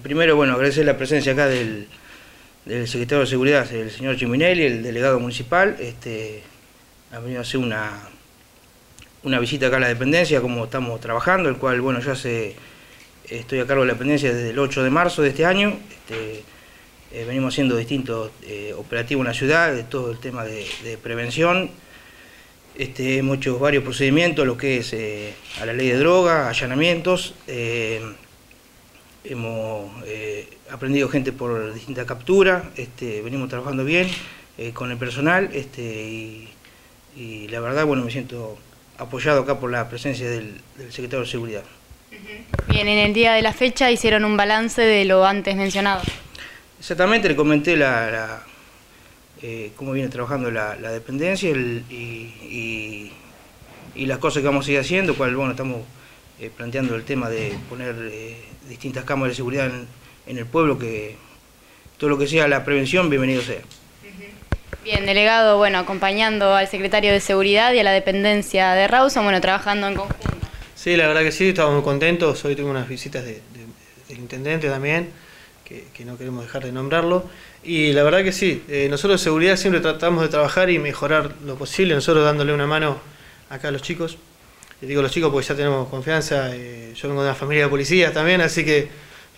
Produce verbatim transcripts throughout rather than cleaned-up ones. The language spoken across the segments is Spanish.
primero, bueno, agradecer la presencia acá del, del secretario de Seguridad, el señor Giminelli, el delegado municipal. Este, ha venido a hacer una, una visita acá a la dependencia, como estamos trabajando, el cual, bueno, yo hace, estoy a cargo de la dependencia desde el ocho de marzo de este año. Este, eh, venimos haciendo distintos eh, operativos en la ciudad, de todo el tema de, de prevención. Este, hemos hecho varios procedimientos, lo que es eh, a la ley de droga, allanamientos. Eh, hemos eh, aprendido gente por distintas capturas. Este, venimos trabajando bien eh, con el personal este, y, y la verdad, bueno, me siento apoyado acá por la presencia del, del secretario de Seguridad. Bien, en el día de la fecha hicieron un balance de lo antes mencionado. Exactamente, le comenté la, la, eh, cómo viene trabajando la, la dependencia el, y, y, y las cosas que vamos a ir haciendo, cual, bueno, estamos eh, planteando el tema de poner eh, distintas cámaras de seguridad en, en el pueblo, que todo lo que sea la prevención, bienvenido sea. Bien, delegado, bueno, acompañando al secretario de Seguridad y a la dependencia de Rawson, bueno, trabajando en conjunto. Sí, la verdad que sí, estamos muy contentos. Hoy tengo unas visitas de, de, del intendente también, que, que no queremos dejar de nombrarlo. Y la verdad que sí, eh, nosotros de seguridad siempre tratamos de trabajar y mejorar lo posible, nosotros dándole una mano acá a los chicos. Les digo los chicos porque ya tenemos confianza, eh, yo vengo de una familia de policías también, así que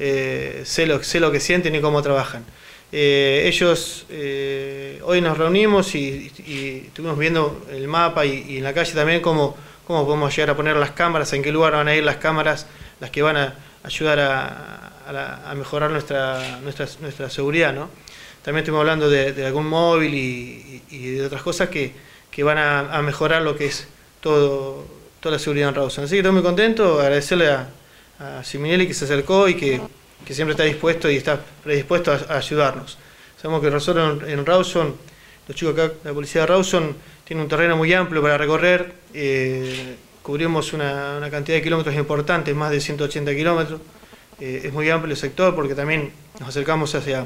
eh, sé, lo, sé lo que sienten y cómo trabajan. Eh, ellos, eh, hoy nos reunimos y, y, y estuvimos viendo el mapa y, y en la calle también cómo, cómo podemos llegar a poner las cámaras, en qué lugar van a ir las cámaras, las que van a ayudar a, a, la, a mejorar nuestra, nuestra, nuestra seguridad, ¿no? También estuvimos hablando de, de algún móvil y, y, y de otras cosas que, que van a, a mejorar lo que es todo, toda la seguridad en Rawson. Así que estoy muy contento, agradecerle a, a Giminelli que se acercó y que, que siempre está dispuesto y está predispuesto a, a ayudarnos. Sabemos que nosotros en, en Rawson, los chicos acá, la policía de Rawson, tiene un terreno muy amplio para recorrer, eh, cubrimos una, una cantidad de kilómetros importantes, más de ciento ochenta kilómetros, eh, es muy amplio el sector porque también nos acercamos hacia,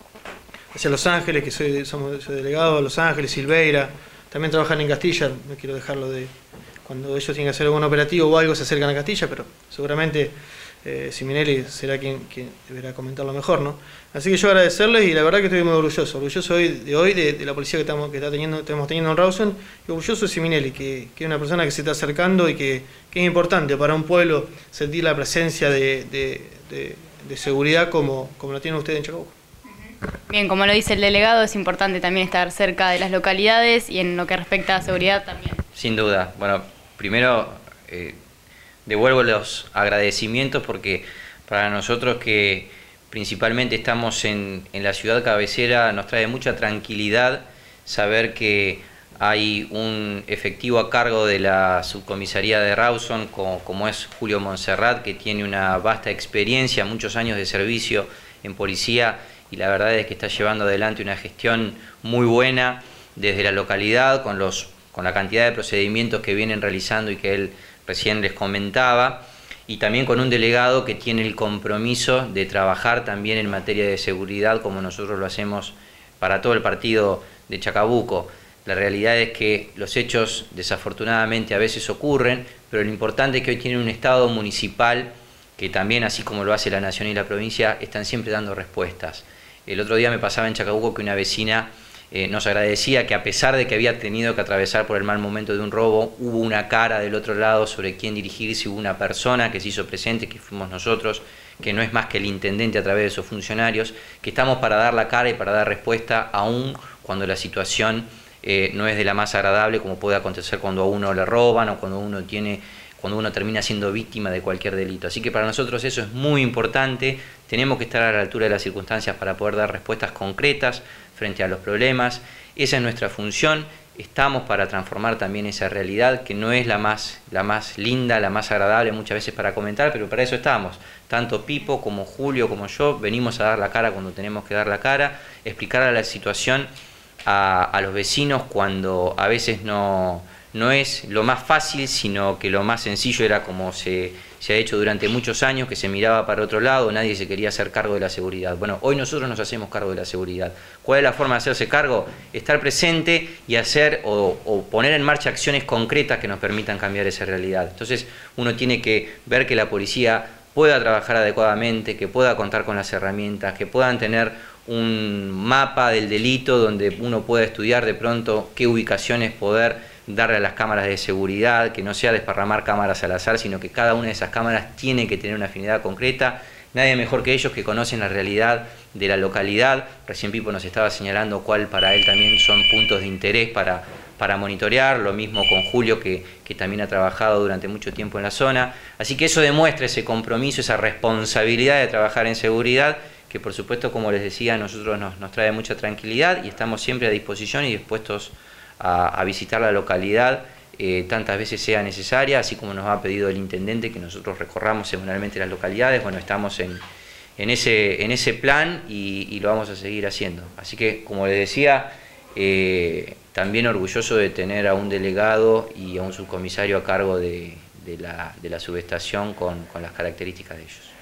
hacia Los Ángeles, que soy, somos, soy delegado de Los Ángeles, Silveira, también trabajan en Castilla, no quiero dejarlo de... Cuando ellos tienen que hacer algún operativo o algo se acercan a Castilla, pero seguramente eh, Giminelli será quien, quien deberá comentarlo mejor, ¿no? Así que yo agradecerles y la verdad que estoy muy orgulloso, orgulloso hoy, de hoy de, de la policía que estamos, que está teniendo, estamos teniendo en Rawson, y orgulloso de Giminelli, que, que es una persona que se está acercando y que, que es importante para un pueblo sentir la presencia de, de, de, de seguridad como, como lo tienen ustedes en Chacabuco. Bien, como lo dice el delegado, es importante también estar cerca de las localidades y en lo que respecta a seguridad también. Sin duda. Bueno, primero eh, devuelvo los agradecimientos porque para nosotros que principalmente estamos en, en la ciudad cabecera nos trae mucha tranquilidad saber que hay un efectivo a cargo de la subcomisaría de Rawson como, como es Julio Monserrat, que tiene una vasta experiencia, muchos años de servicio en policía, y la verdad es que está llevando adelante una gestión muy buena desde la localidad con, los, con la cantidad de procedimientos que vienen realizando y que él recién les comentaba, y también con un delegado que tiene el compromiso de trabajar también en materia de seguridad como nosotros lo hacemos para todo el partido de Chacabuco. La realidad es que los hechos desafortunadamente a veces ocurren, pero lo importante es que hoy tiene un Estado municipal que también, así como lo hace la Nación y la provincia, están siempre dando respuestas. El otro día me pasaba en Chacabuco que una vecina eh, nos agradecía que a pesar de que había tenido que atravesar por el mal momento de un robo, hubo una cara del otro lado sobre quién dirigirse, hubo una persona que se hizo presente, que fuimos nosotros, que no es más que el intendente a través de sus funcionarios, que estamos para dar la cara y para dar respuesta aún cuando la situación eh, no es de la más agradable, como puede acontecer cuando a uno le roban o cuando uno tiene... cuando uno termina siendo víctima de cualquier delito. Así que para nosotros eso es muy importante, tenemos que estar a la altura de las circunstancias para poder dar respuestas concretas frente a los problemas, esa es nuestra función, estamos para transformar también esa realidad que no es la más, la más linda, la más agradable muchas veces para comentar, pero para eso estamos, tanto Pipo como Julio como yo venimos a dar la cara cuando tenemos que dar la cara, explicar la situación a, a los vecinos cuando a veces no... no es lo más fácil, sino que lo más sencillo era como se, se ha hecho durante muchos años, que se miraba para otro lado, nadie se quería hacer cargo de la seguridad. Bueno, hoy nosotros nos hacemos cargo de la seguridad. ¿Cuál es la forma de hacerse cargo? Estar presente y hacer o, o poner en marcha acciones concretas que nos permitan cambiar esa realidad. Entonces uno tiene que ver que la policía pueda trabajar adecuadamente, que pueda contar con las herramientas, que puedan tener un mapa del delito donde uno pueda estudiar de pronto qué ubicaciones poder darle a las cámaras de seguridad, que no sea desparramar cámaras al azar, sino que cada una de esas cámaras tiene que tener una afinidad concreta. Nadie mejor que ellos que conocen la realidad de la localidad. Recién Pipo nos estaba señalando cuál para él también son puntos de interés para, para monitorear, lo mismo con Julio que, que también ha trabajado durante mucho tiempo en la zona. Así que eso demuestra ese compromiso, esa responsabilidad de trabajar en seguridad, que por supuesto, como les decía, a nosotros nos, nos trae mucha tranquilidad y estamos siempre a disposición y dispuestos a, a visitar la localidad eh, tantas veces sea necesaria, así como nos ha pedido el intendente que nosotros recorramos semanalmente las localidades. Bueno, estamos en, en, ese, en ese plan y, y lo vamos a seguir haciendo. Así que, como les decía, eh, también orgulloso de tener a un delegado y a un subcomisario a cargo de, de, la, de la subestación con, con las características de ellos.